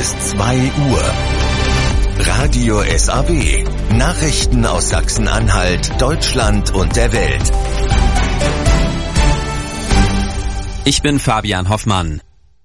ist 2 Uhr. Radio SAW. Nachrichten aus Sachsen-Anhalt, Deutschland und der Welt. Ich bin Fabian Hoffmann.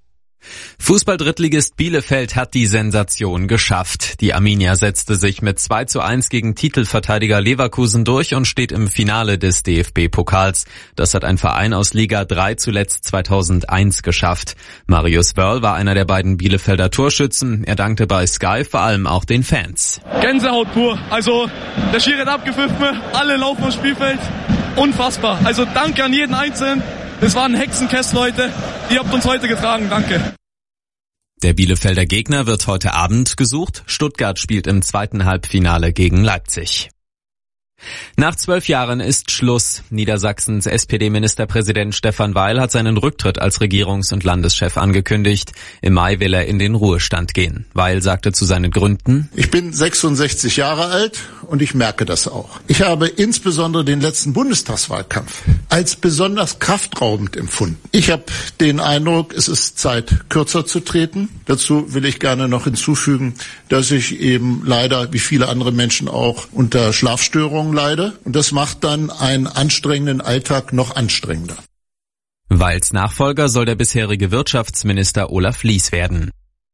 Fußball-Drittligist Bielefeld hat die Sensation geschafft. Die Arminia setzte sich mit 2:1 gegen Titelverteidiger Leverkusen durch und steht im Finale des DFB-Pokals. Das hat ein Verein aus Liga 3 zuletzt 2001 geschafft. Marius Wörl war einer der beiden Bielefelder Torschützen. Er dankte bei Sky vor allem auch den Fans. Gänsehaut pur. Also der Schiri hat abgepfiffen, alle laufen aufs Spielfeld. Unfassbar. Also danke an jeden Einzelnen. Das waren Hexenkess, Leute. Ihr habt uns heute getragen. Danke. Der Bielefelder Gegner wird heute Abend gesucht. Stuttgart spielt im zweiten Halbfinale gegen Leipzig. Nach 12 Jahren ist Schluss. Niedersachsens SPD-Ministerpräsident Stefan Weil hat seinen Rücktritt als Regierungs- und Landeschef angekündigt. Im Mai will er in den Ruhestand gehen. Weil sagte zu seinen Gründen: Ich bin 66 Jahre alt und ich merke das auch. Ich habe insbesondere den letzten Bundestagswahlkampf als besonders kraftraubend empfunden. Ich habe den Eindruck, es ist Zeit, kürzer zu treten. Dazu will ich gerne noch hinzufügen, dass ich eben leider, wie viele andere Menschen auch, unter Schlafstörungen leide. Und das macht dann einen anstrengenden Alltag noch anstrengender. Weils Nachfolger soll der bisherige Wirtschaftsminister Olaf Lies werden.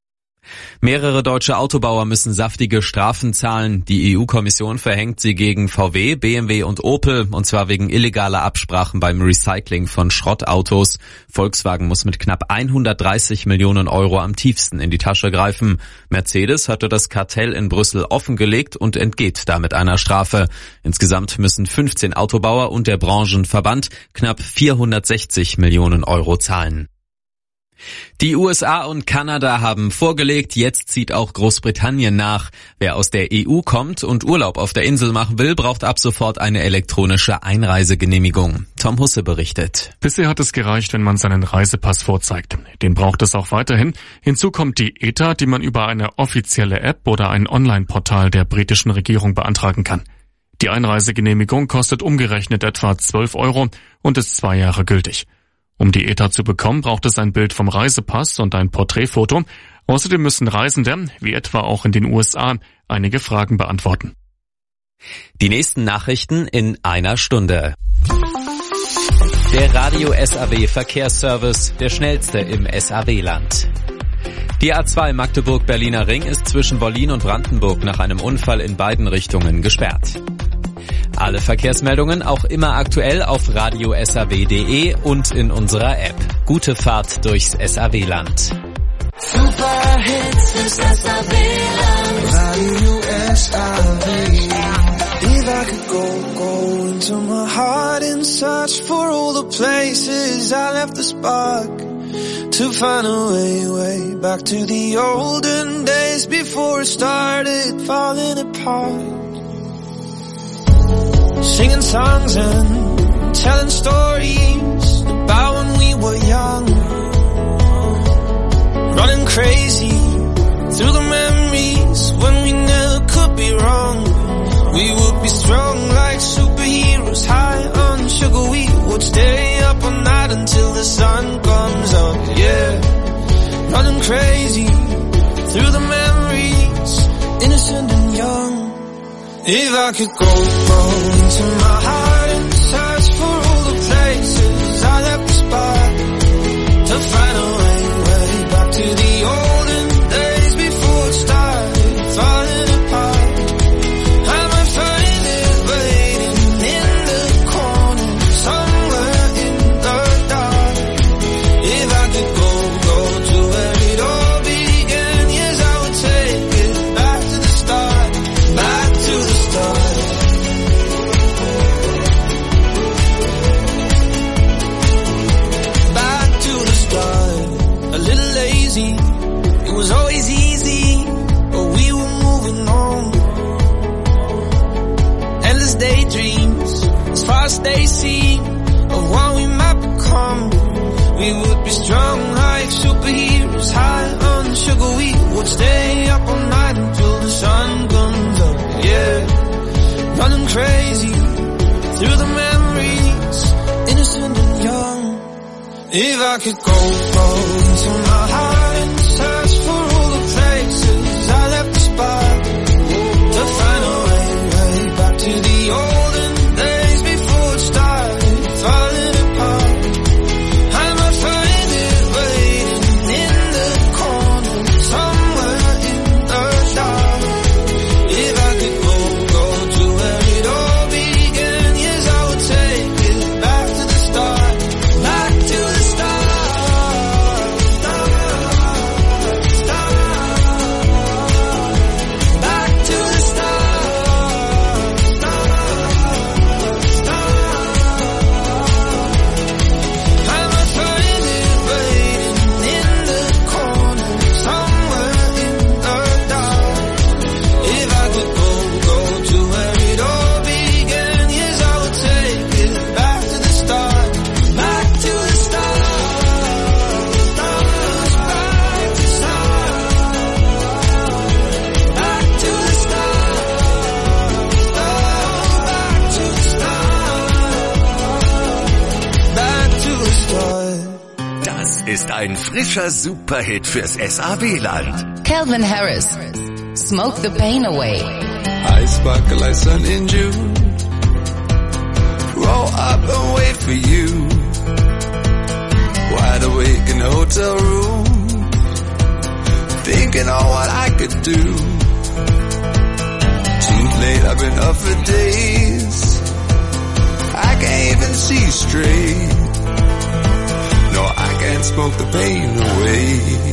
Mehrere deutsche Autobauer müssen saftige Strafen zahlen. Die EU-Kommission verhängt sie gegen VW, BMW und Opel, und zwar wegen illegaler Absprachen beim Recycling von Schrottautos. Volkswagen muss mit knapp 130 Millionen Euro am tiefsten in die Tasche greifen. Mercedes hatte das Kartell in Brüssel offengelegt und entgeht damit einer Strafe. Insgesamt müssen 15 Autobauer und der Branchenverband knapp 460 Millionen Euro zahlen. Die USA und Kanada haben vorgelegt, jetzt zieht auch Großbritannien nach. Wer aus der EU kommt und Urlaub auf der Insel machen will, braucht ab sofort eine elektronische Einreisegenehmigung. Tom Husse berichtet. Bisher hat es gereicht, wenn man seinen Reisepass vorzeigt. Den braucht es auch weiterhin. Hinzu kommt die ETA, die man über eine offizielle App oder ein Online-Portal der britischen Regierung beantragen kann. Die Einreisegenehmigung kostet umgerechnet etwa 12 Euro und ist 2 Jahre gültig. Um die ETA zu bekommen, braucht es ein Bild vom Reisepass und ein Porträtfoto. Außerdem müssen Reisende, wie etwa auch in den USA, einige Fragen beantworten. Die nächsten Nachrichten in einer Stunde. Der Radio SAW Verkehrsservice, der schnellste im SAW-Land. Die A2 Magdeburg-Berliner Ring ist zwischen Wollin und Brandenburg nach einem Unfall in beiden Richtungen gesperrt. Alle Verkehrsmeldungen auch immer aktuell auf radiosaw.de und in unserer App. Gute Fahrt durchs SAW-Land. Super Hits fürs SAW-Land. Radio SAW. If I could go into my heart and search for all the places I left the spark, to find a way back to the olden days before it started falling apart. Singing songs and telling stories about when we were young, running crazy through the memories when we never could be wrong. We would be strong like superheroes, high on sugar. We would stay up all night until the sun comes up, yeah. Running crazy through the memories, innocent and young. If I could go into my heart and search for all the places I left the spark, to find a way back to the olden days before it started falling apart. I might find it waiting in the corner, somewhere in the dark. If I could go to where it all began, yes, I would take it back to the start, back to the start. Back to the start. A little lazy, it was always easy, but we were moving on. Endless daydreams, as far as they seem, of what we might become. We would be strong like superheroes, high on sugar. We would stay up all night until the sun comes up, yeah. Running crazy through the memories, innocent and young. If I could go into my heart and search for all the places ist ein frischer Superhit fürs SAW-Land. Calvin Harris, Smoke the Pain Away. I sparkle like sun in June. Roll up and wait for you. Wide awake in the hotel room, thinking on what I could do. Too late, I've been up for days. I can't even see straight. No, I can't smoke the pain away.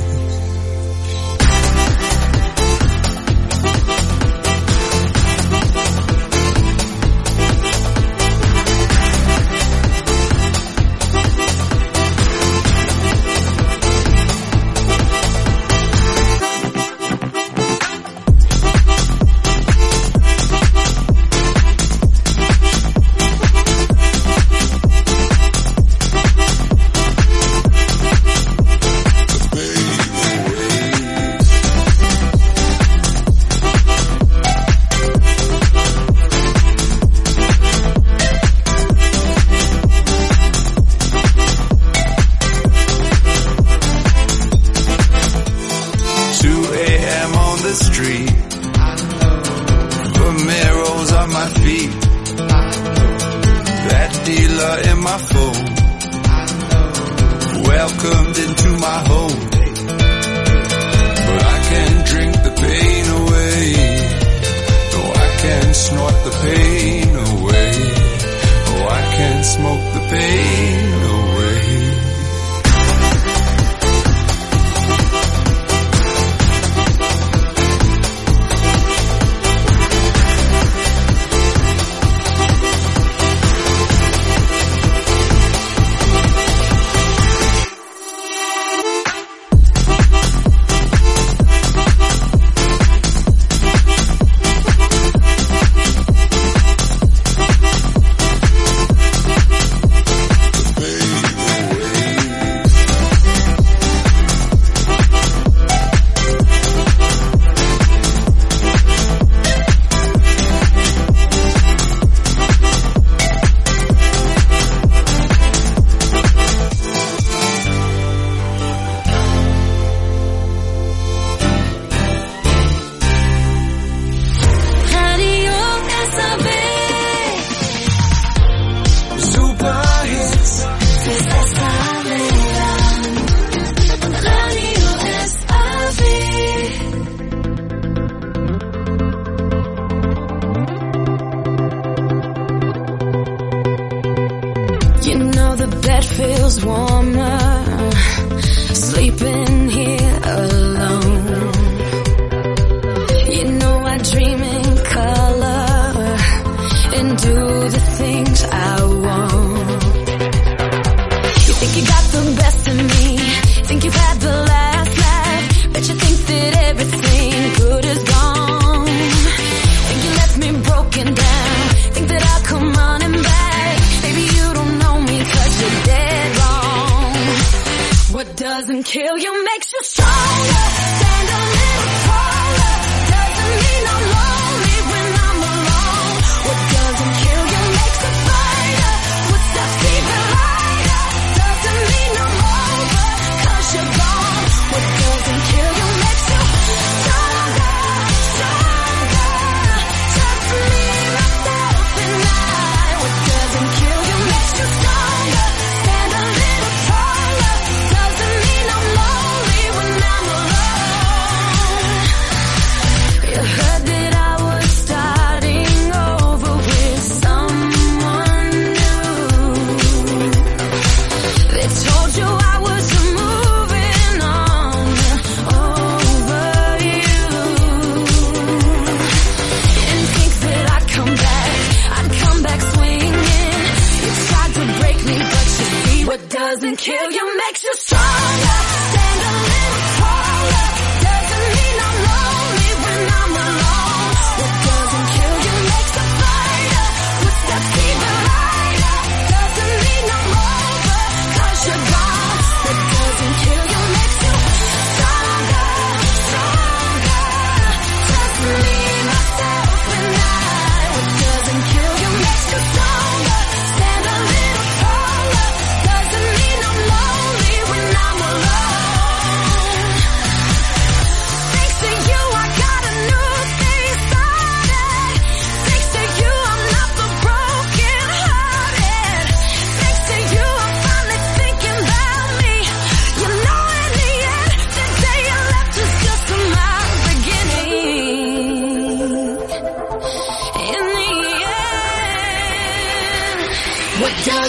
Heard that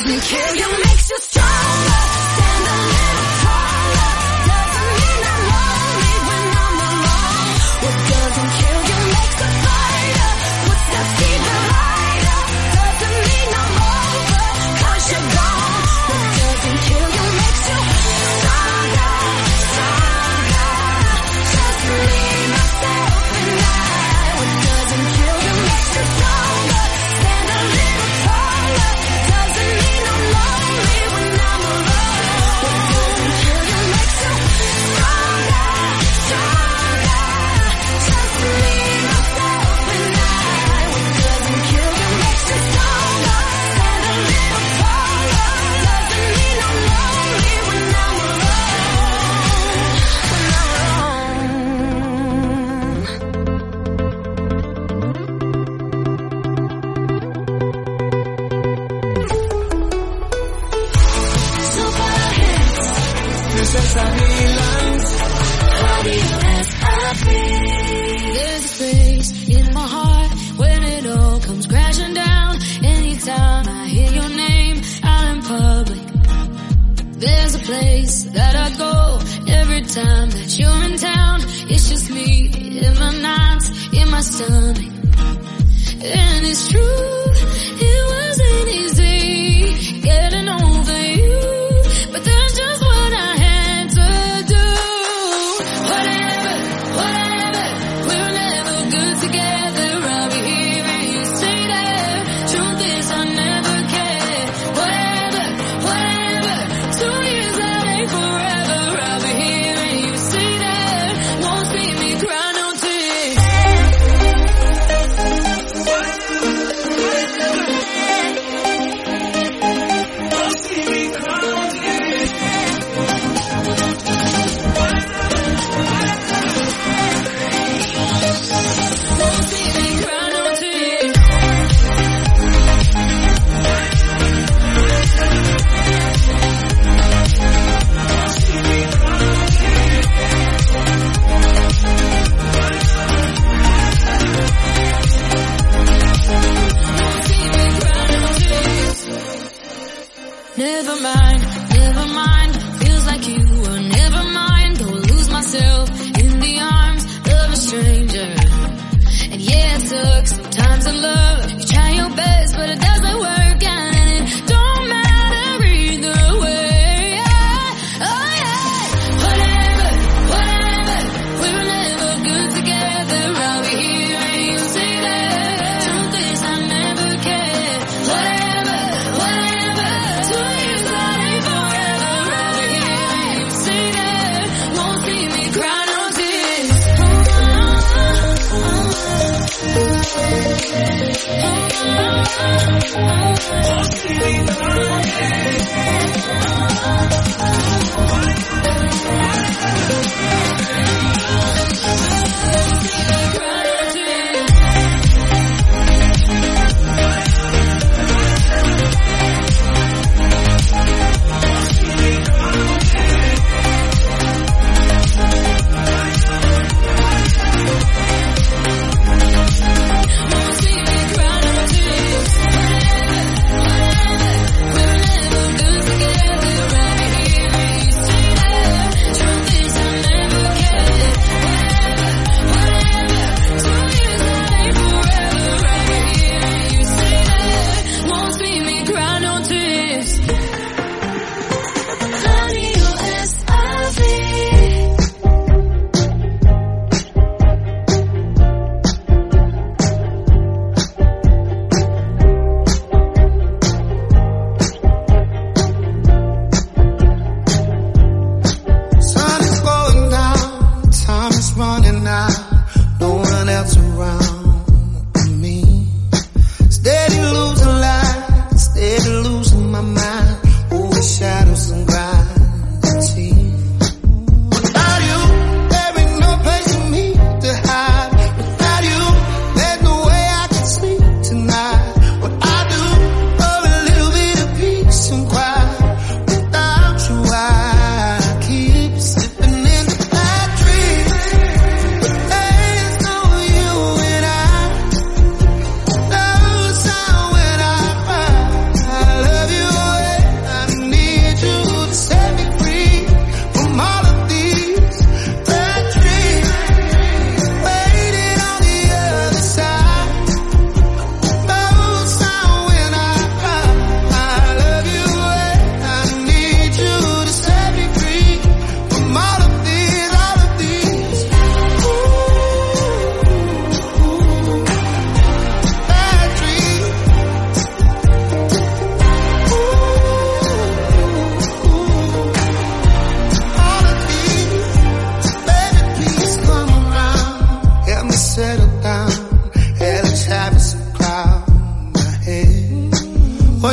doesn't kill you, makes you stronger. Stand a little taller. Doesn't mean I'm lonely when I'm alone. What doesn't kill you makes a fighter. Footsteps even lighter. Doesn't mean I'm over, 'cause you're gone. What doesn't kill you makes you stronger, stronger. Just me, myself, and I. What doesn't kill you makes you stronger. Stand a little taller. Doesn't mean I'm lonely when I'm alone. What doesn't kill you makes you stronger, stronger. Just me, myself, and I. What doesn't kill you makes you stronger. Stand a little taller. Doesn't mean I'm lonely when I'm alone. There's a space in my heart when it all comes crashing down. Anytime I hear your name out in public, there's a place that I go every time that you're in town. It's just me in my nights, in my stomach. And it's true, it wasn't easy getting over you, but that's just what I had to do. Whatever, whatever, we're never good together. I'll be here and you say that. Truth is I never cared. Whatever, whatever, 2 years that ain't forever. I'll be here and you say that. Won't see me cry no tears. Won't see me cry no tears. Never mind, never mind. Feels like you were never mine. Go lose myself in the arms of a stranger. And yeah, it sucks sometimes in love. You try your best, but it doesn't work, and it don't matter either way. Oh yeah, whatever, whatever. We were never good together. I'll be here and you say that. Truth is I never cared. Whatever, whatever. 2 years that ain't forever. I'll be here and you say that. Won't see me cry no tears. We're never good together. I'll be here and you say that.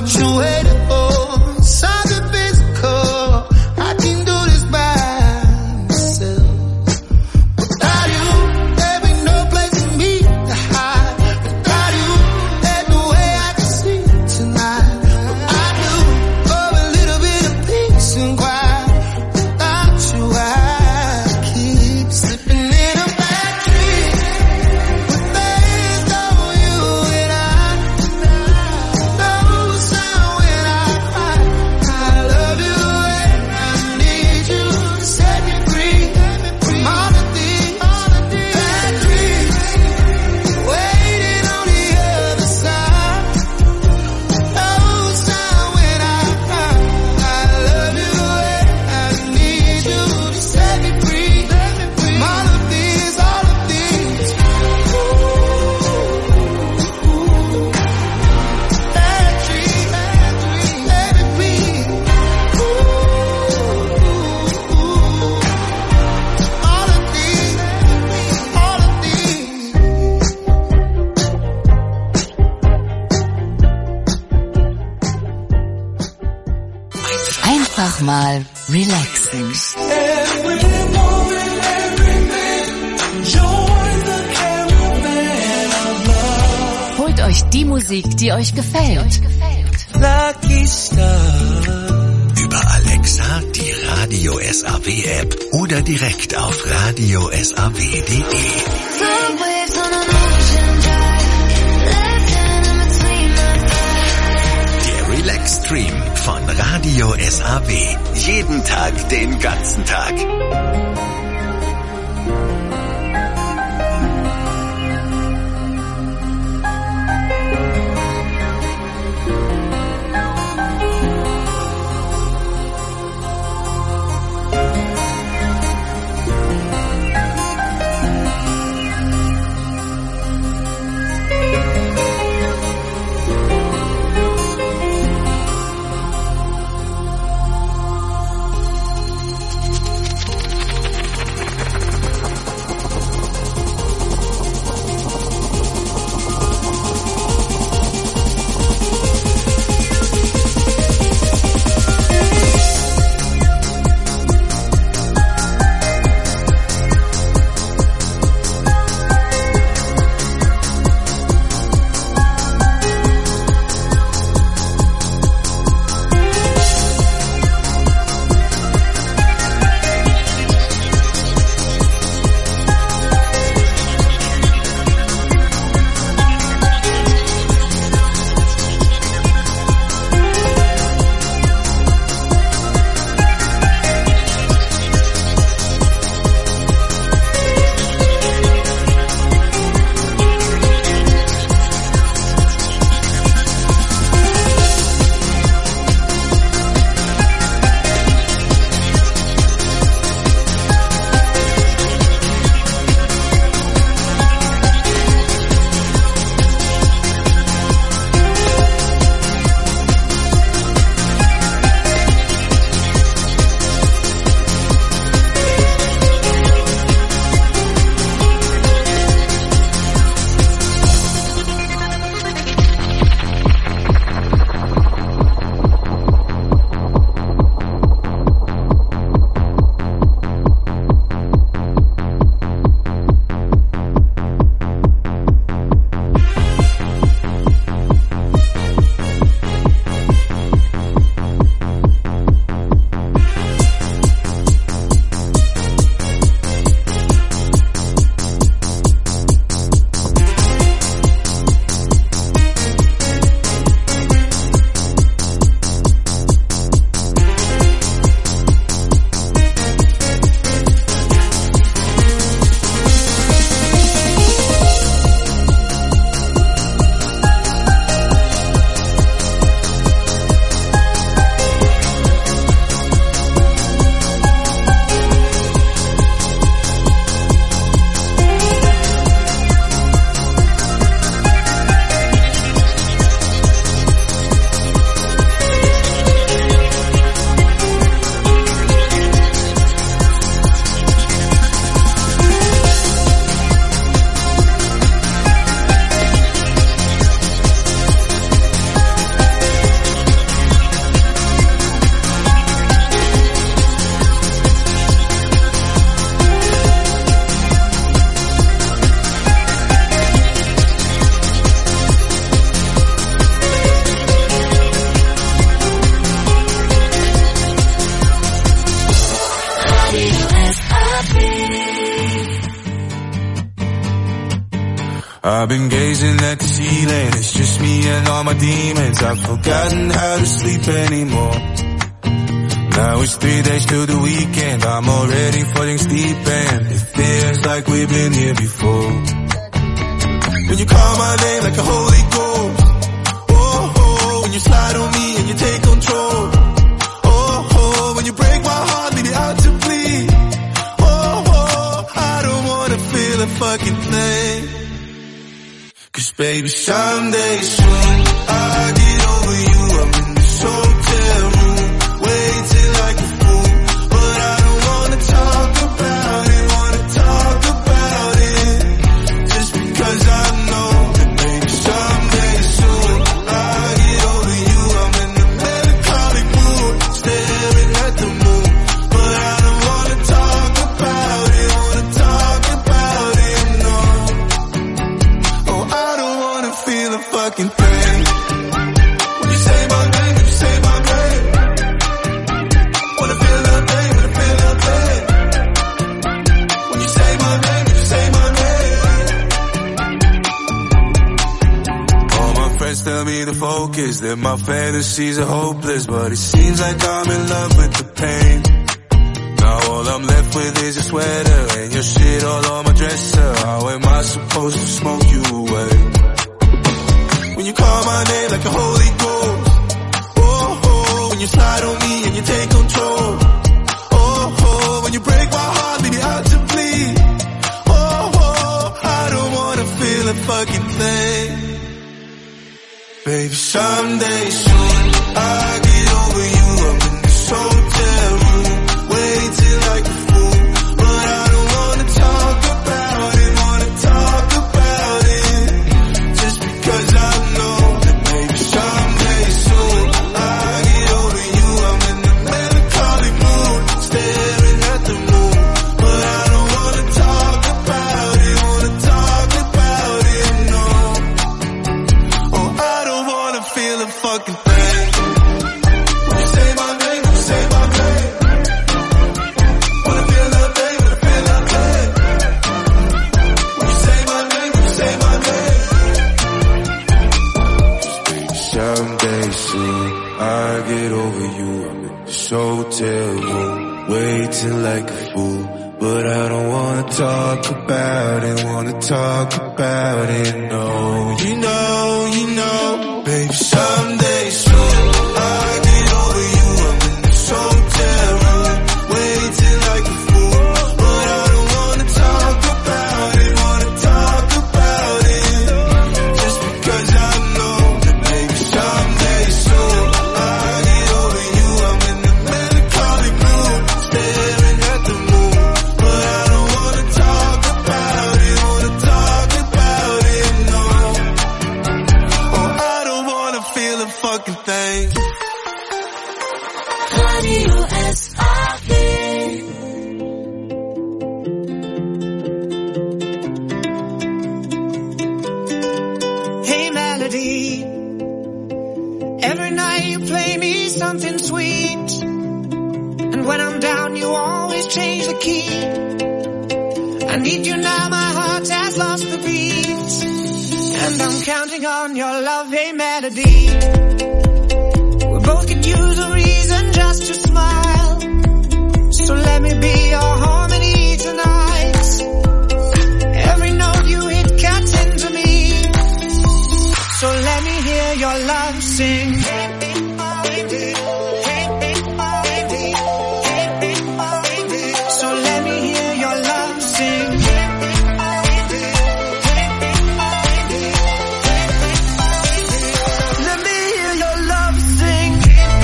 what you waiting for. Something physical, I can do this by myself. Without you, there be no place for me to hide. Without you, there's no way I can sleep tonight. But I do for a little bit of peace and quiet. Without you, I keep slipping in a bad dream. But there's no you and I. No sound when I cry. I love you and I need you to set me free from all of these bad dreams. Waiting on the other side. No sound when I cry. I love you and I need you to set me free from all of these bad dreams. Let it be. All of these. Einfach mal relaxen. Holt euch die Musik, die euch gefällt. Lucky Star. Über Alexa, die Radio SAW App oder direkt auf radiosaw.de. Der Relax Stream von Radio SAW. Jeden Tag, den ganzen Tag. I've been gazing at the ceiling, it's just me and all my demons. I've forgotten how to sleep anymore. Now it's 3 days till the weekend, I'm already falling deep and it feels like we've been here before. When you call my name like a Holy Ghost, oh, oh, when you slide on me and you take control, oh, oh, when you break my heart, leave it out to bleed, oh, oh, I don't wanna feel a fucking thing. Cause baby, someday soon, I'll get over you. I'm in this hotel room, waiting like a fool. But I don't wanna talk about it, just because I know that baby, someday soon, I'll get over you. I'm in a melancholic mood, staring at the moon. But I don't wanna talk about it, no. Oh, I don't wanna feel a fucking thing. When you say my name, when you say my name, wanna feel that pain, wanna feel that pain. When you say my name, when you say my name. All my friends tell me to focus, that my fantasies are hopeless, but it seems like I'm in love with the pain. Now all I'm left with is your sweater and your shit all on my dresser. How am I supposed to smoke you away? When you call my name like a Holy Ghost, oh, oh, when you slide on me and you take control, oh, oh, when you break my heart, leave me out to bleed, oh, oh, I don't wanna feel a fucking thing. Baby, someday soon, I'll get over you. I'm in this hotel room, waiting like a fool. But I don't wanna talk about it, just because I know that baby, someday soon, I'll get over you. I'm in a melancholic mood, staring at the moon. But I don't wanna talk about it, no. Oh, I don't wanna feel a fucking thing. When you say my name, when you say my name, wanna feel that pain, wanna feel that pain. When you say my name, when you say my name. Someday soon, I'll get over you. I'm in this hotel room, waiting like a fool. But I don't wanna talk about it, no. You know, baby, someday soon, I'll get over you. I'm in this hotel room, waiting like a fool. But I don't wanna talk about it, just because I know that baby, someday soon, I'll get over you. I'm in a melancholic mood, staring at the moon. But I don't wanna talk about it, no. Oh, I don't wanna feel a fucking thing. Radio SRB. Hey melody, every night you play me something sweet, and when I'm down you always change the key. I need you now, my heart has lost the beat, and I'm counting on your love. Hey melody, we both could use a reason just to smile, so let me be your harmony tonight. Every note you hit cuts into me, so let me hear your love sing. So let me hear your love sing. Let me hear your love sing.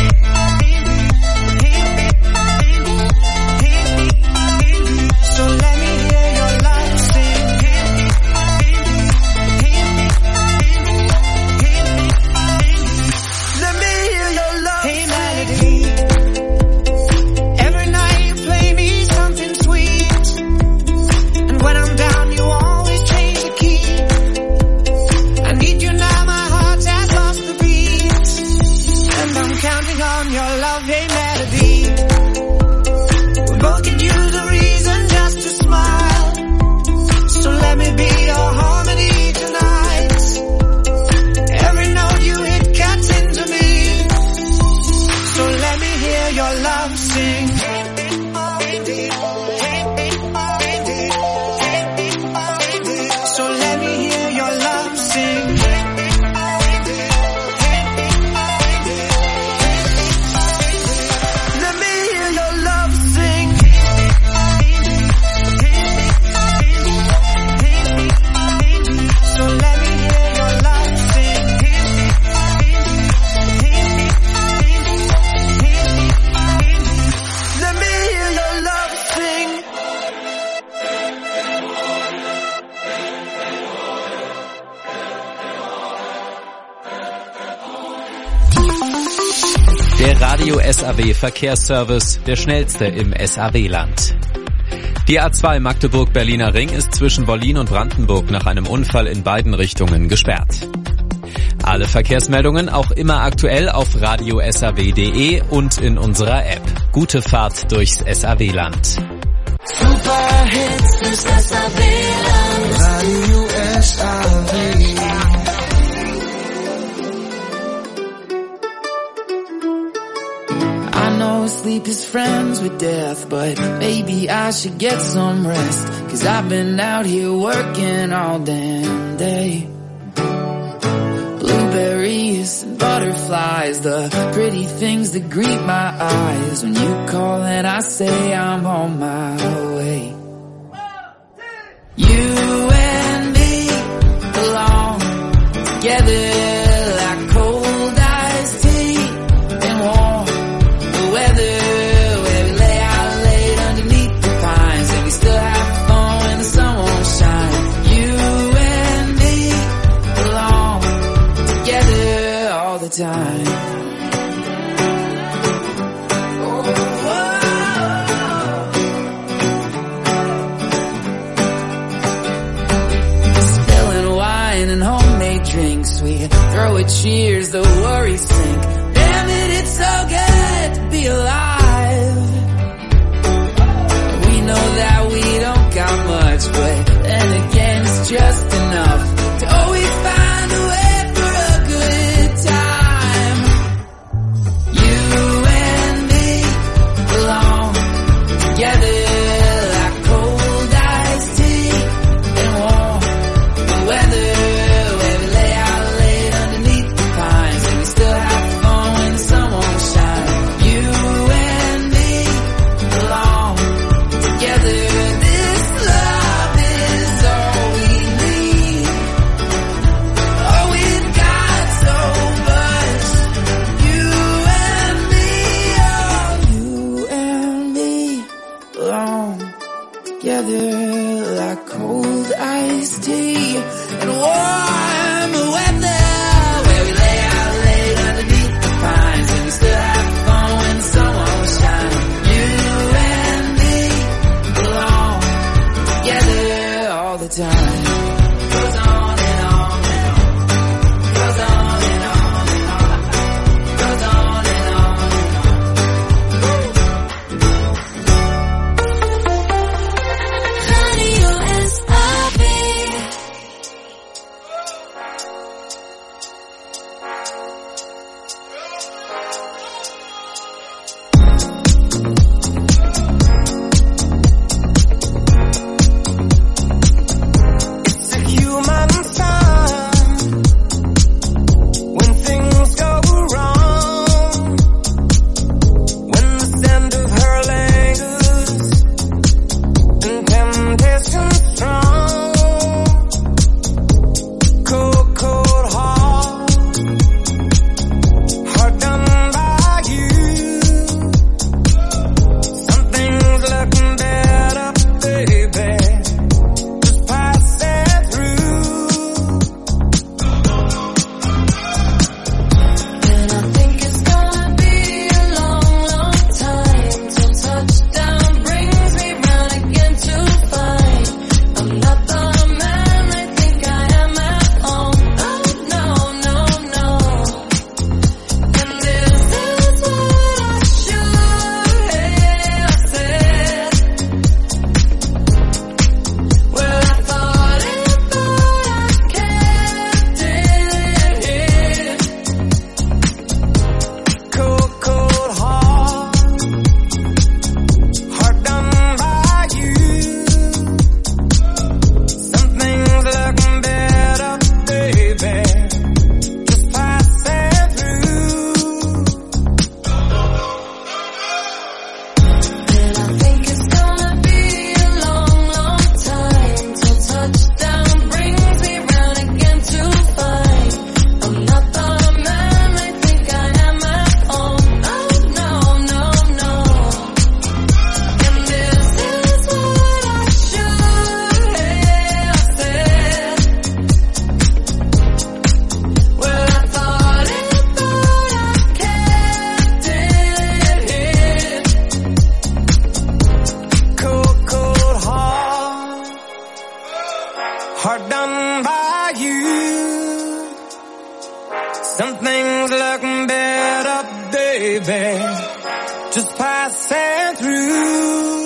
So let me hear your love sing. Let me hear your love sing. Hey melody, every night you play me something sweet, Der Radio SAW Verkehrsservice, der schnellste im SAW-Land. Die A2 Magdeburg-Berliner Ring ist zwischen Berlin und Brandenburg nach einem Unfall in beiden Richtungen gesperrt. Alle Verkehrsmeldungen auch immer aktuell auf radiosaw.de und in unserer App. Gute Fahrt durchs SAW-Land. Super Hits durchs SAW-Land. Radio SAW. Sleep is friends with death, but maybe I should get some rest, 'cause I've been out here working all damn day. Blueberries and butterflies, the pretty things that greet my eyes when you call and I say I'm on my way. You and me belong together like cold iced tea and warm weather, where we lay out late underneath the pines and we still have fun when the sun won't shine. You and me belong together all the time. Spilling wine and homemade drinks, we throw a cheers, the worries sink. Damn it, it's so good to be alive. We know that we don't got much, but then again it's just enough to always find a way for a good time. You and me belong together like cold iced tea and warm weather, where we lay out late underneath the pines and we still have fun when the sun won't shine. You and me belong together. This love is all we need. Oh, we've got so much. You and me, oh, you and me belong together like cold iced tea and warm weather, where we lay out late underneath the pines and we still have fun when the sun won't shine. You and me belong together all the time. Goes on and on and on. Goes on and on and on. Goes on and on and Radio SAW. baby, just passing through.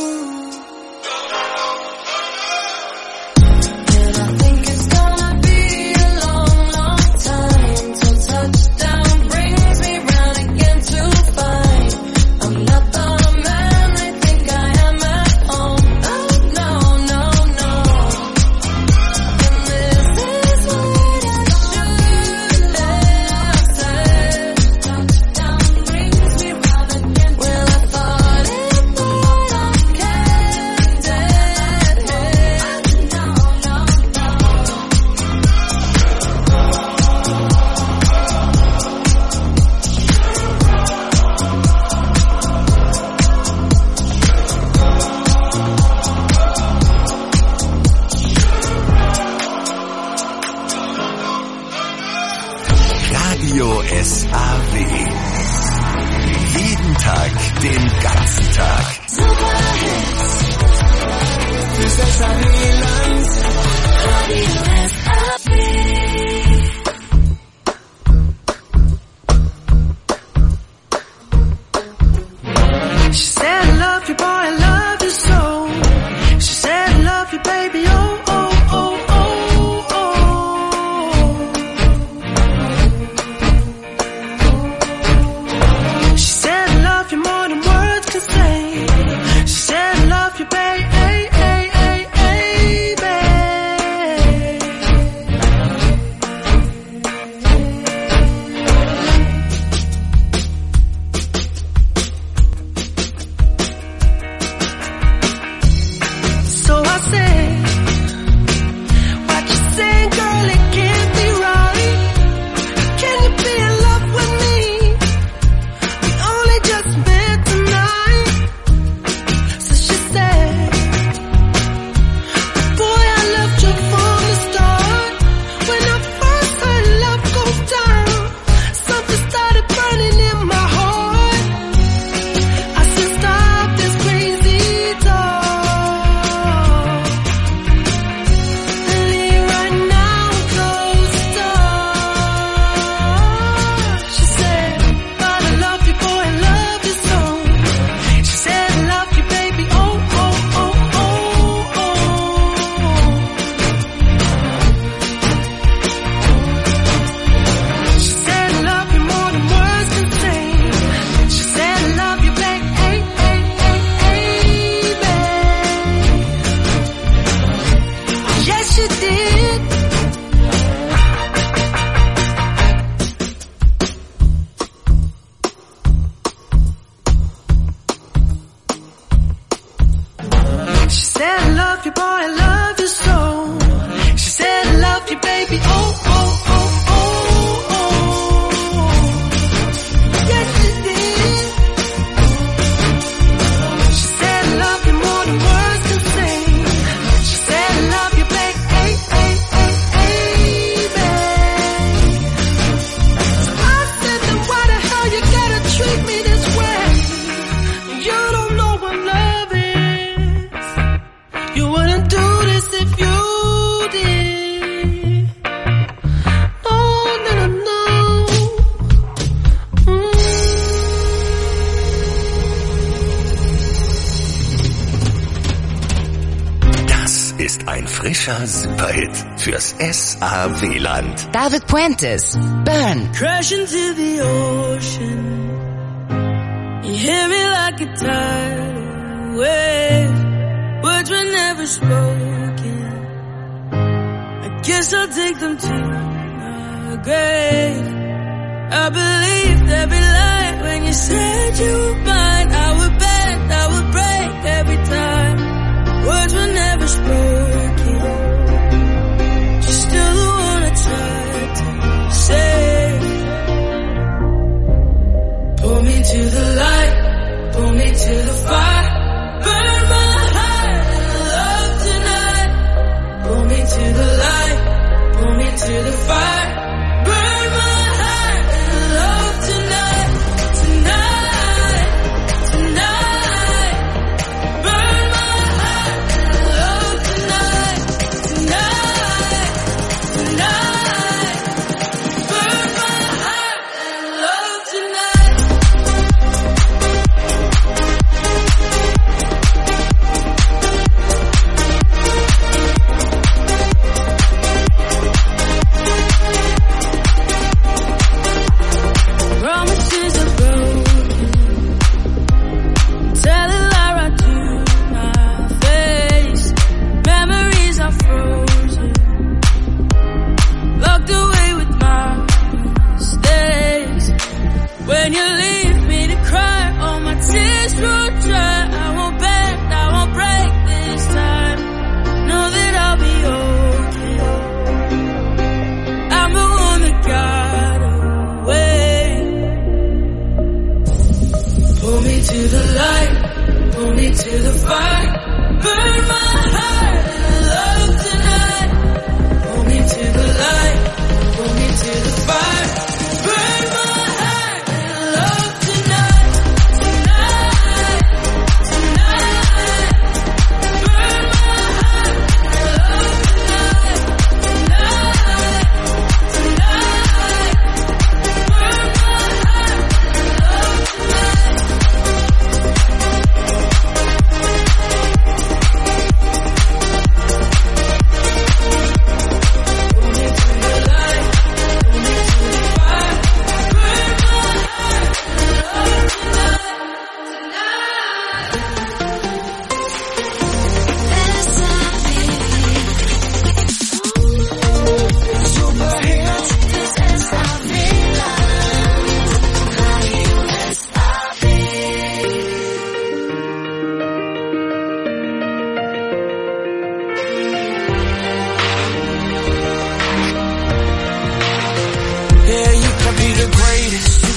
Radio SAW. Jeden Tag, den ganzen Tag. Superhits. Fürs SAW-Land. Radio SAW. She said I love you, boy, I love you so. She said I love you, baby, oh, oh, oh, oh, oh. She said I love you more than words can say. She said I love you, baby. Superhit fürs SAW-Land. David Puentes, Burn. Crash into the ocean. You hear me like a tidal wave. Words were never spoken. I guess I'll take them to my grave. I believe there'd be light when you said you were mine. I would bend, I would break every time. Words were never spoken. You're still the one I tried to save. Pull me to the light, pull me to the fire. Burn my heart in love tonight. Pull me to the light, pull me to the fire. Burn my heart in love tonight, tonight, tonight. Burn my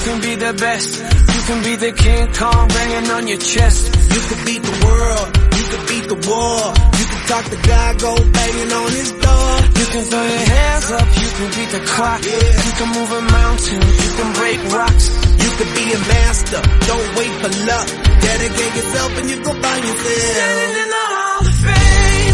can be the best. You can be the King Kong banging on your chest. You could beat the world, you could beat the war. You can talk to God, go banging on his door. You can throw your hands up, you can beat the clock. You can move a mountain, you can break rocks. You could be a master, don't wait for luck. Dedicate yourself and you go find yourself. Standing in the Hall of Fame.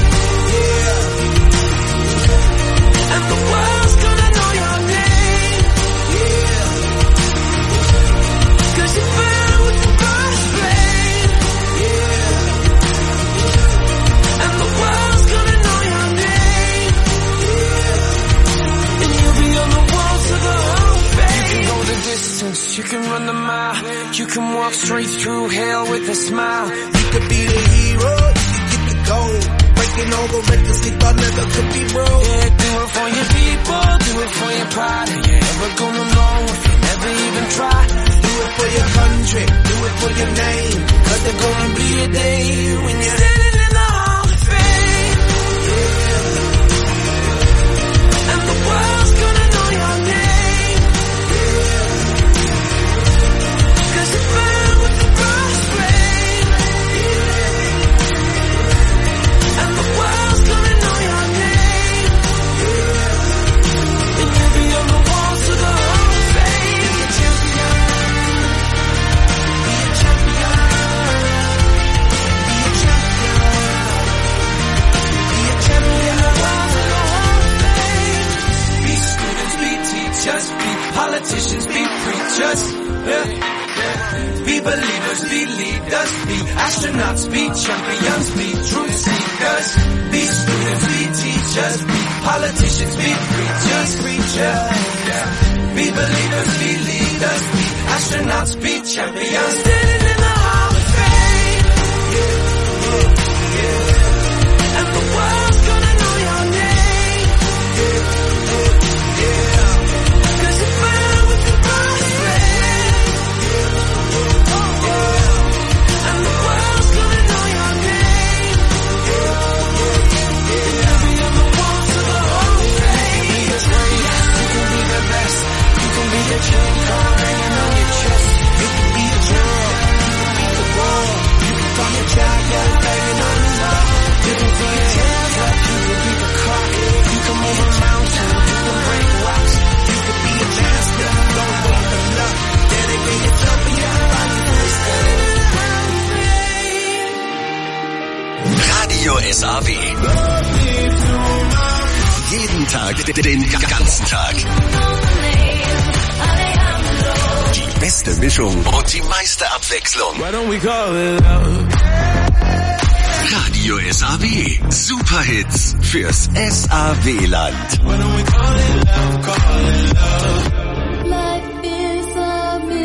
Yeah. And the world's gonna know your name. Yeah. 'Cause you burn with the first flame. Yeah. And the world's gonna know your name. Yeah. And you'll be on the walls of the Hall of Fame. You can go the distance, you can run the mile. You can walk straight through hell with a smile. You could be the hero, you could get the gold. Breaking all the records they thought never could be broke. Yeah, do it for your people, do it for your pride. And you're never gonna know if you never even try. Do it for your country, do it for your name. 'Cause there's gonna be a day when you're standing in the Hall of Fame. Yeah. And the world's gonna know your name. Yeah. 'Cause you burn with the first flame. Yeah. And the world's gonna know your name. Yeah. And you'll be on the walls of the Hall of Fame. Be a champion. Be a champion. Be a champion. Be a champion. The walls of the Hall of Fame. Be students, be teachers, be politicians, be preachers. Yeah. Be believers, be leaders, be astronauts, be champions, be truth seekers. Be students, be teachers, be politicians, be preachers. Yeah. Be believers, be leaders, be astronauts, be champions. Standing in the Hall of Fame. And the world's gonna know your name. 'Cause you burn with the first flame. And the world's gonna know your name. You'll be on the walls of the Hall of Fame. You can be the greatest, you can be the best. You can be the King Kong hanging on your chest. You can be a girl, you can beat the wall. You can find a child, go banging on his door. You can throw your hands up, you can beat the clock. You can move a mountain, you can break rocks. You could be a master, don't wait for luck. Dedicate yourself and you can find yourself. Radio SAW. Jeden Tag, den ganzen Tag. Die beste Mischung und die meiste Abwechslung. Why don't we call it love? Radio SAW. Superhits fürs SAW-Land. Why don't we call it love, call it love? Life is a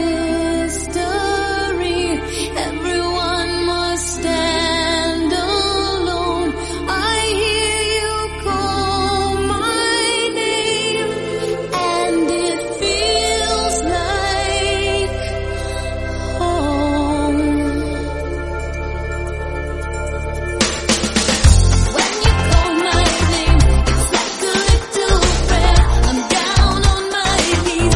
mystery. Everyone must stand alone. I hear you call my name, and it feels like home. When you call my name, it's like a little prayer. I'm down on my knees.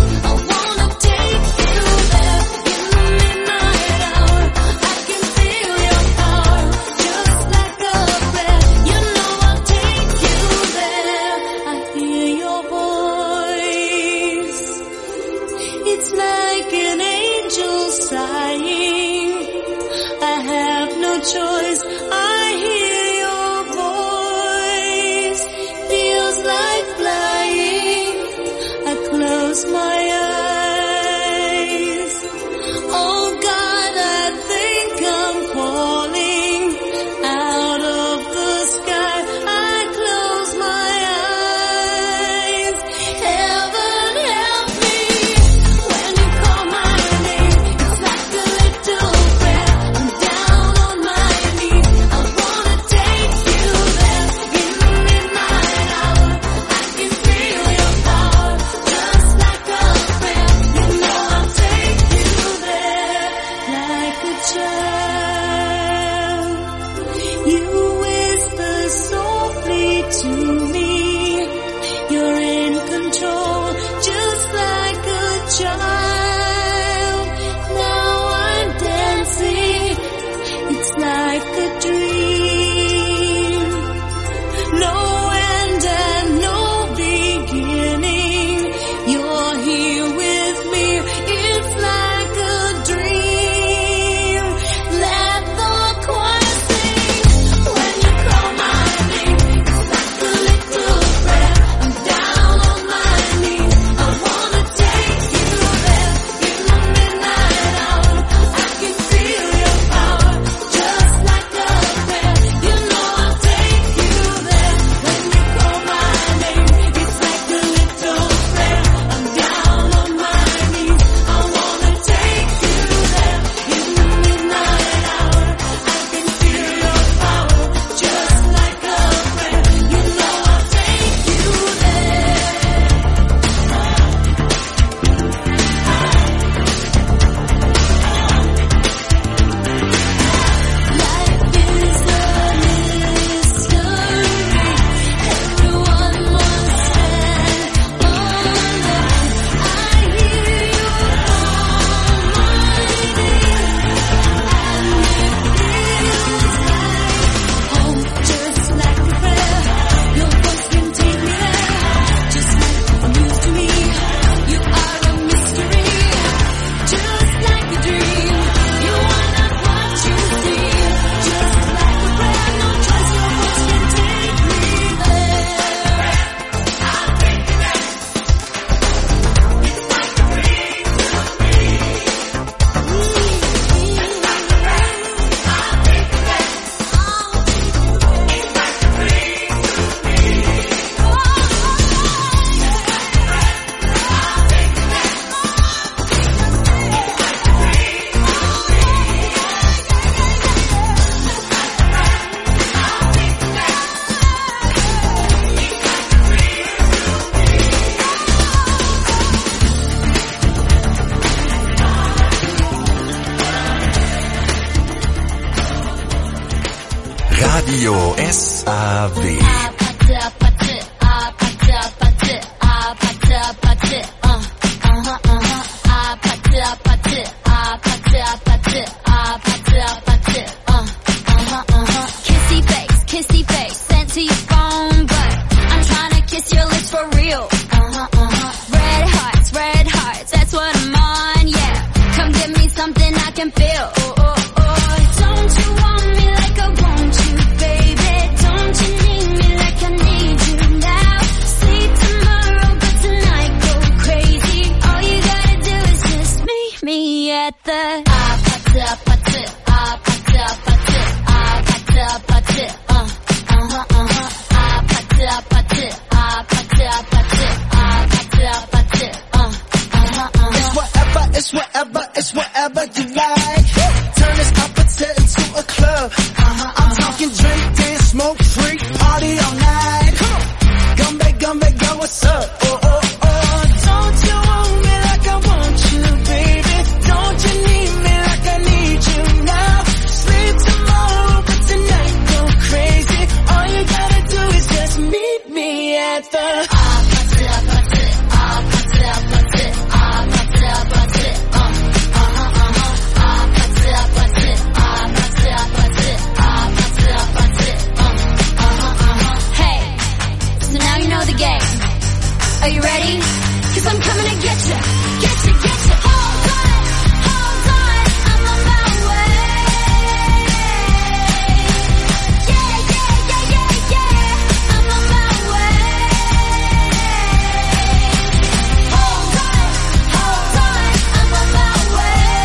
Radio SAW. Kissy face, sent to your phone, but I'm trying to kiss your lips for real. Red hearts, that's what I'm on, yeah. Come give me something I can feel. Don't you want me like I want you, baby? Don't you need me like I need you now? Sleep tomorrow, but tonight go crazy. All you gotta do is just meet me at the It's whatever you like. Turn this opposite into a club. I'm talking drink, dance, smoke, freak, party all night. Come back, girl, what's up? Don't you want me like I want you, baby? Don't you need me like I need you now? Sleep tomorrow, but tonight go crazy. All you gotta do is just meet me at the Are you ready? 'Cause I'm coming to get you. Hold on, I'm on my way. Yeah, I'm on my way. Hold on, I'm on my way.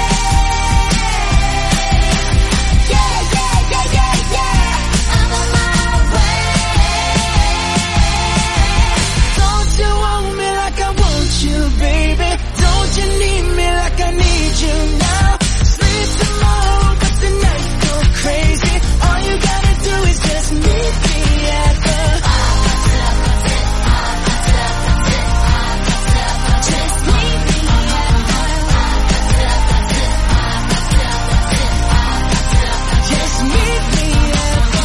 Yeah, I'm on my way. Don't you want me like I want you, baby? Don't you need me like I need you now? Sleep tomorrow, but tonight go crazy. All you gotta do is just meet me at the just meet me at the just meet me at the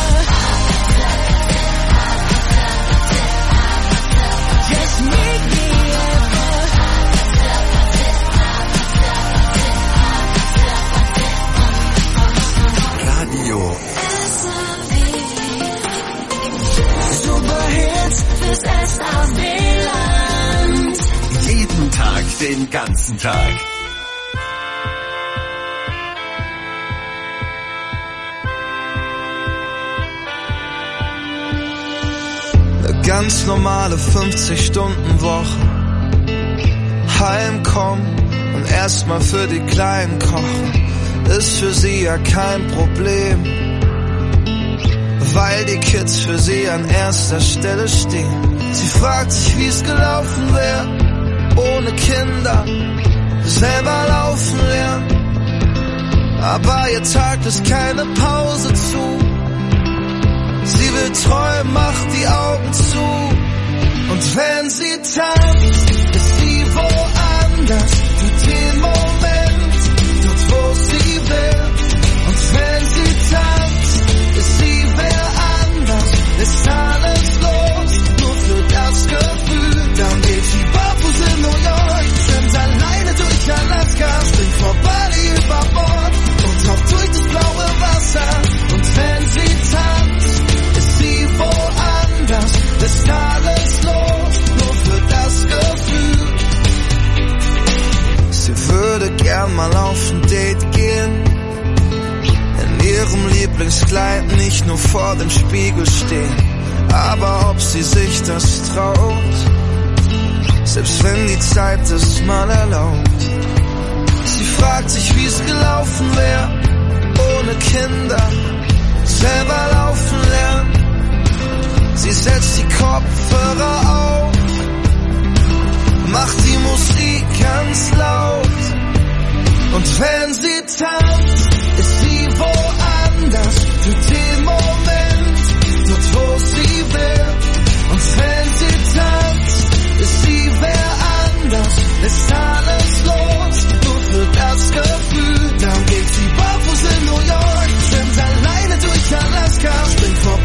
just meet me at Radio Superhits fürs SAW-Land. jeden Tag, den ganzen Tag. Eine ganz normale 50-Stunden-Woche. Heimkommen und erstmal für die Kleinen kochen. Ist für sie ja kein Problem, weil die Kids für sie an erster Stelle stehen. Sie fragt sich, wie es gelaufen wäre, ohne Kinder, selber laufen lernen. Aber ihr Tag ist keine Pause zu. Sie will träumen, macht die Augen zu. Und wenn sie tanzt, ist sie woanders, für den Moment, dort wo sie will. Und wenn sie tanzt, ist sie wer anders, ist alles los, nur für das Gefühl. Dann geht sie barfuß in New York, schwimmt alleine durch Alaska, springt vor Bali über Bord und taucht durch das blaue Wasser. Und wenn sie tanzt, ist sie woanders, ist alles los, nur für das Gefühl. Sie würde gern mal auf ein Date gehen, in ihrem Lieblingskleid, nicht nur vor dem Spiegel stehen. Aber ob sie sich das traut, selbst wenn die Zeit es mal erlaubt. Sie fragt sich, wie es gelaufen wäre, ohne Kinder, selber laufen lernen. Sie setzt die Kopfhörer auf, macht die Musik ganz laut. Und wenn sie tanzt, ist sie woanders, für den Moment, dort wo sie will. Und wenn sie tanzt, ist sie wer anders, ist alles los, nur für das Gefühl. Dann geht sie barfuß in New York, schwimmt alleine durch Alaska, springt vor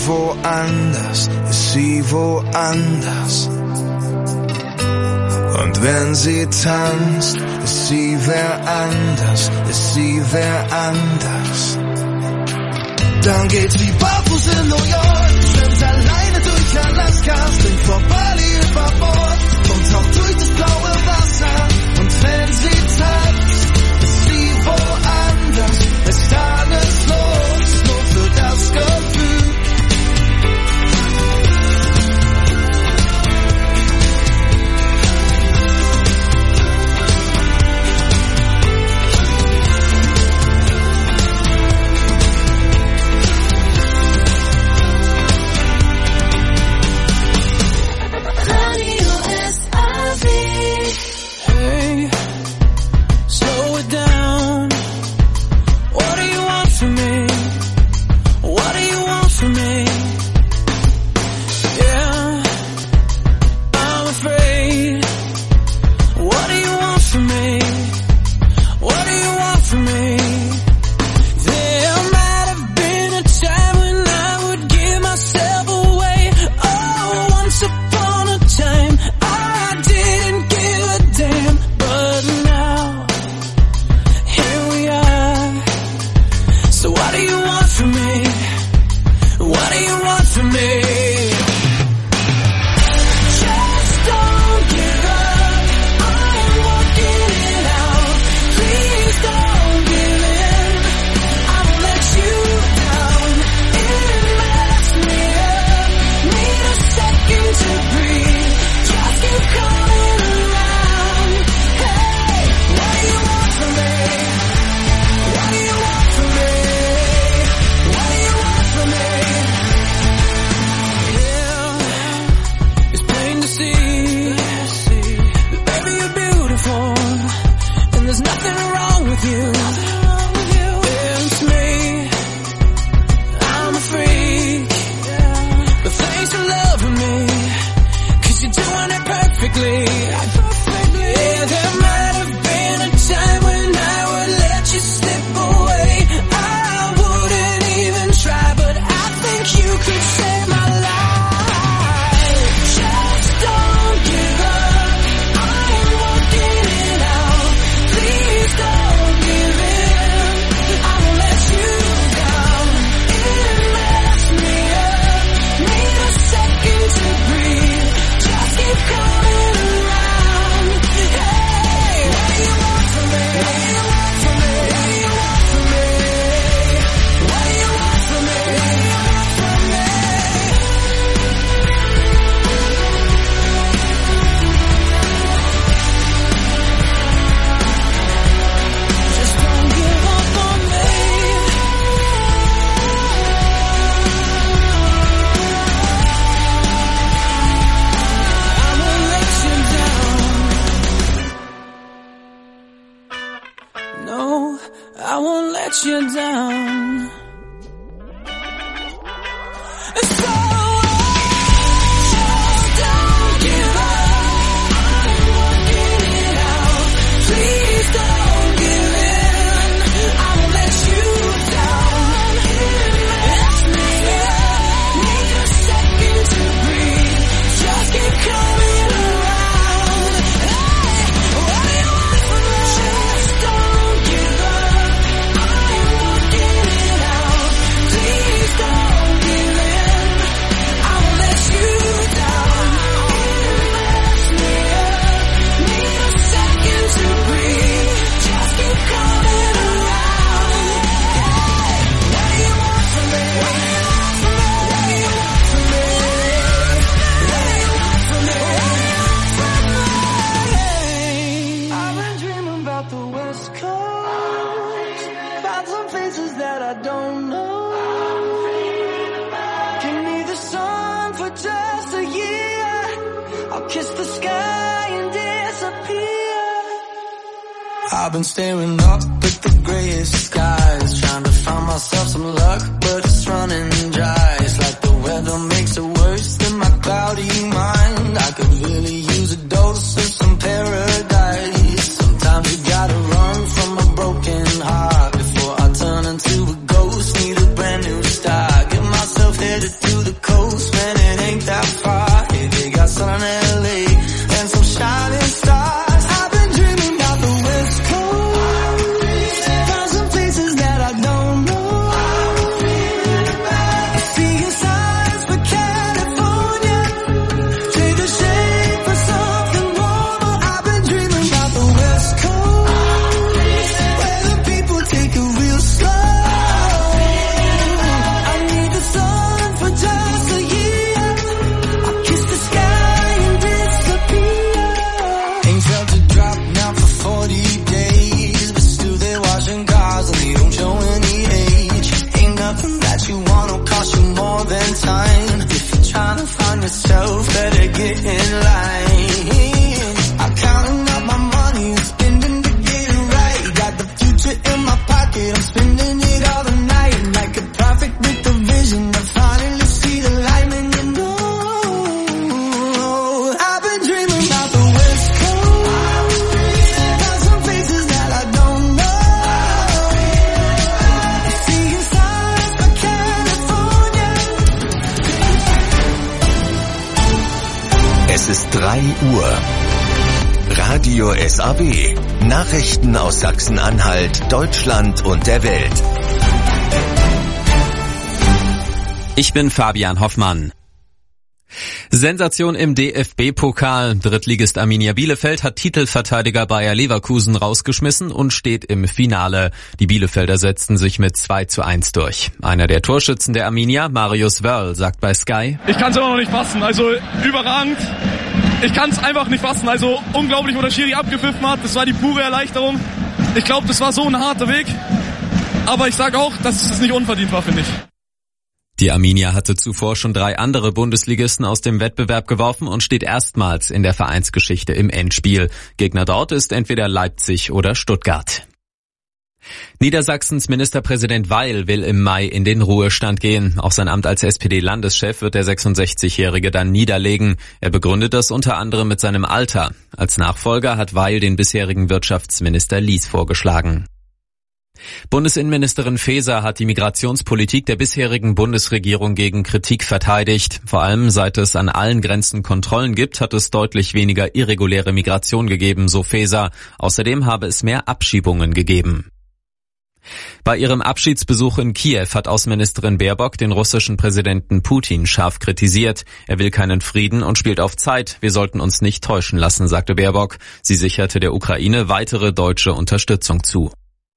woanders, ist sie woanders. Und wenn sie tanzt, ist sie wer anders, ist sie wer anders. Dann geht sie barfuß in New York, schwimmt alleine durch Alaska, springt vor Bali über Bord und taucht durch das blaue Wasser. Und wenn sie tanzt, ist sie woanders, ist alles los, nur für das Gefühl. I've been staring up at the grayest skies, trying to find myself some luck, but it's running dry. It's like the weather makes it worse than my cloudy mind. I could really use a dose of some paradise. Sometimes you gotta run from a broken heart before I turn into a ghost. Need a brand new start, get myself headed to remind myself, better get in line. I'm counting up my money, spending to get it right. Got the future in my pocket, I'm spending it all the night. Like a prophet with a vision, I finally see the light. And you know, I've been dreaming about the West Coast. Got some faces that I don't know. Seeing stars for California. Es ist 3 Uhr. Radio SAW. Nachrichten aus Sachsen-Anhalt, Deutschland und der Welt. Ich bin Fabian Hoffmann. Sensation im DFB-Pokal. Drittligist Arminia Bielefeld hat Titelverteidiger Bayer Leverkusen rausgeschmissen und steht im Finale. Die Bielefelder setzten sich mit 2:1 durch. Einer der Torschützen der Arminia, Marius Wörl, sagt bei Sky: Ich kann es immer noch nicht fassen, also überragend. Ich kann es einfach nicht fassen, also unglaublich, wo der Schiri abgepfiffen hat. Das war die pure Erleichterung. Ich glaube, das war so ein harter Weg. Aber ich sage auch, dass es nicht unverdient war, finde ich. Die Arminia hatte zuvor schon 3 andere Bundesligisten aus dem Wettbewerb geworfen und steht erstmals in der Vereinsgeschichte im Endspiel. Gegner dort ist entweder Leipzig oder Stuttgart. Niedersachsens Ministerpräsident Weil will im Mai in den Ruhestand gehen. Auch sein Amt als SPD-Landeschef wird der 66-Jährige dann niederlegen. Er begründet das unter anderem mit seinem Alter. Als Nachfolger hat Weil den bisherigen Wirtschaftsminister Lies vorgeschlagen. Bundesinnenministerin Faeser hat die Migrationspolitik der bisherigen Bundesregierung gegen Kritik verteidigt. Vor allem seit es an allen Grenzen Kontrollen gibt, hat es deutlich weniger irreguläre Migration gegeben, so Faeser. Außerdem habe es mehr Abschiebungen gegeben. Bei ihrem Abschiedsbesuch in Kiew hat Außenministerin Baerbock den russischen Präsidenten Putin scharf kritisiert. Er will keinen Frieden und spielt auf Zeit. Wir sollten uns nicht täuschen lassen, sagte Baerbock. Sie sicherte der Ukraine weitere deutsche Unterstützung zu.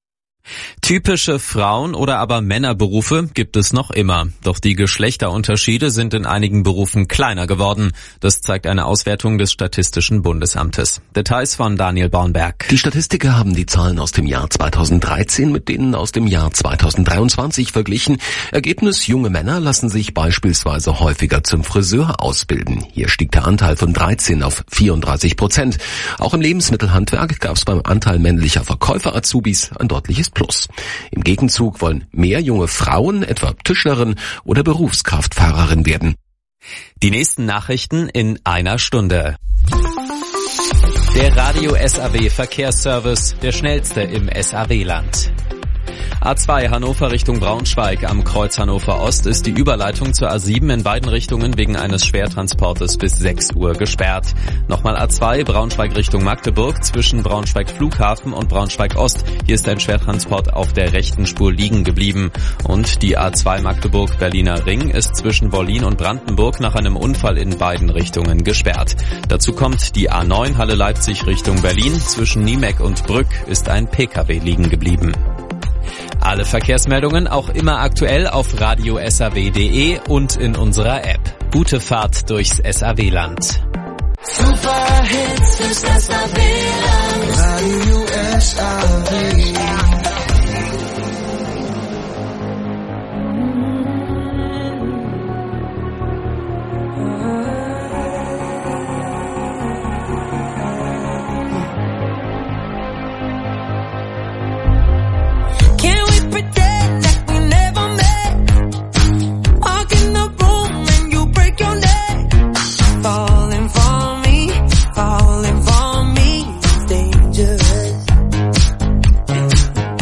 Typische Frauen- oder aber Männerberufe gibt es noch immer. Doch die Geschlechterunterschiede sind in einigen Berufen kleiner geworden. Das zeigt eine Auswertung des Statistischen Bundesamtes. Details von Daniel Bornberg. Die Statistiker haben die Zahlen aus dem Jahr 2013 mit denen aus dem Jahr 2023 verglichen. Ergebnis: junge Männer lassen sich beispielsweise häufiger zum Friseur ausbilden. Hier stieg der Anteil von 13 auf 34%. Auch im Lebensmittelhandwerk gab es beim Anteil männlicher Verkäufer-Azubis ein deutliches Plus. Im Gegenzug wollen mehr junge Frauen, etwa Tischlerin oder Berufskraftfahrerin werden. Die nächsten Nachrichten in einer Stunde. Der Radio SAW Verkehrsservice, der schnellste im SAW-Land. A2 Hannover Richtung Braunschweig am Kreuz Hannover Ost ist die Überleitung zur A7 in beiden Richtungen wegen eines Schwertransportes bis 6 Uhr gesperrt. Nochmal A2 Braunschweig Richtung Magdeburg zwischen Braunschweig Flughafen und Braunschweig Ost. Hier ist ein Schwertransport auf der rechten Spur liegen geblieben. Und die A2 Magdeburg Berliner Ring ist zwischen Wollin und Brandenburg nach einem Unfall in beiden Richtungen gesperrt. Dazu kommt die A9 Halle Leipzig Richtung Berlin. Zwischen Niemek und Brück ist ein PKW liegen geblieben. Alle Verkehrsmeldungen auch immer aktuell auf radiosaw.de und in unserer App. Gute Fahrt durchs SAW-Land. Super Hits fürs SAW-Land. Radio SAW. Falling for me, it's dangerous.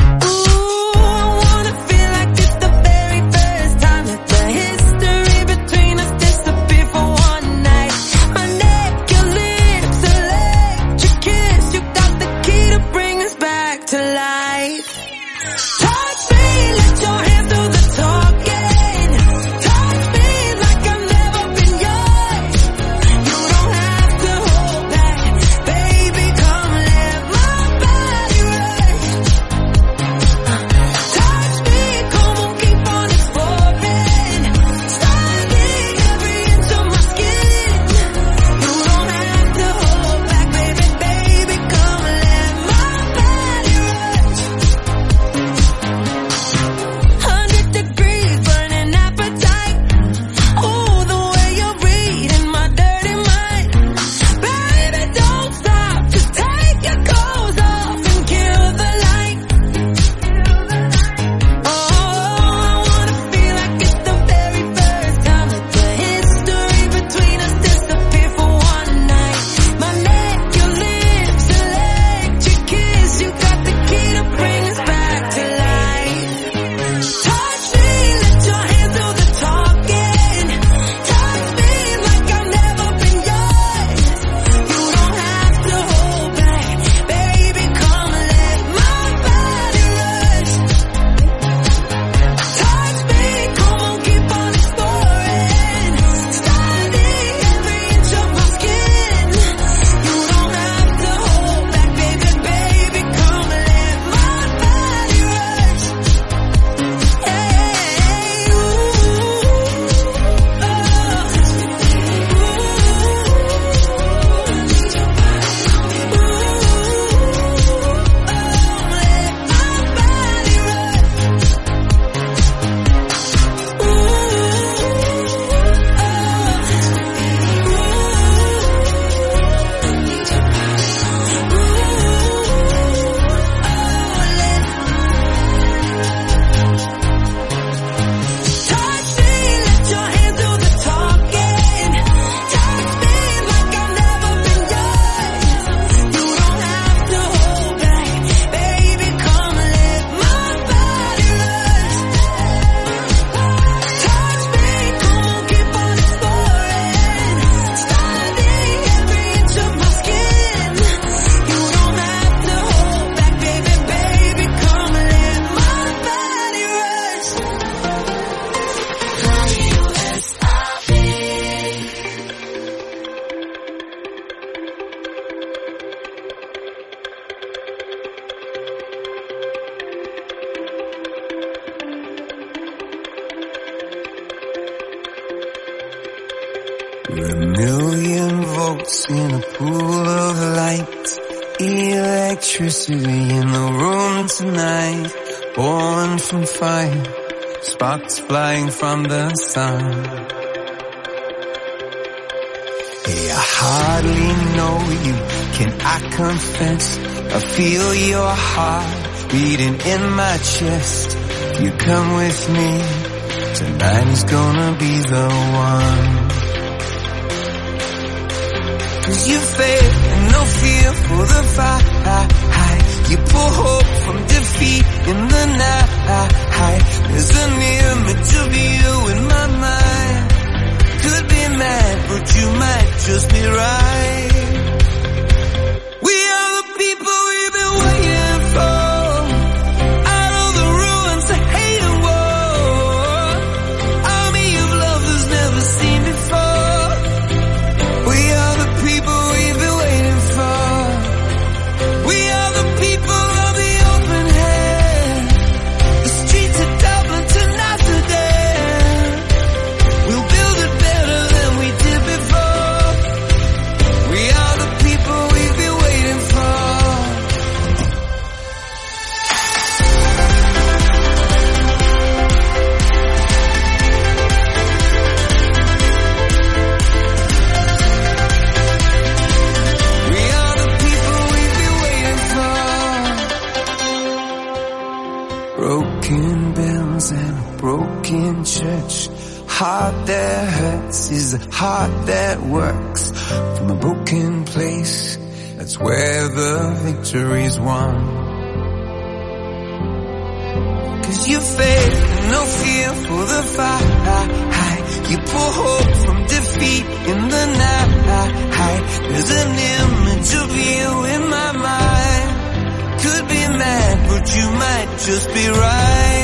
We're a million volts in a pool of light. Electricity in the room tonight. Born from fire, sparks flying from the sun. Hey, I hardly know you, can I confess? I feel your heart beating in my chest. If you come with me, tonight is gonna be the one. 'Cause you faith and no fear for the fight. You pull hope from defeat in the night. There's an image of you in my mind. Could be mad, but you might just be right. We are the people we've been waiting for. Out of the ruins of hate and war. Army of lovers never seen before. We are the people we've been waiting for. We are the people of the open hand. The streets of Dublin to Amsterdam. We'll build it better than we did before. We are the people we've been waiting for. We are the people we've been waiting for. Broken bells and a broken church. Heart that hurts is a heart that works. From a broken place, that's where the victory's won. 'Cause you faith and no fear for the fight. You pull hope from defeat in the night. There's an image of you in my mind. Could be mad, but you might just be right.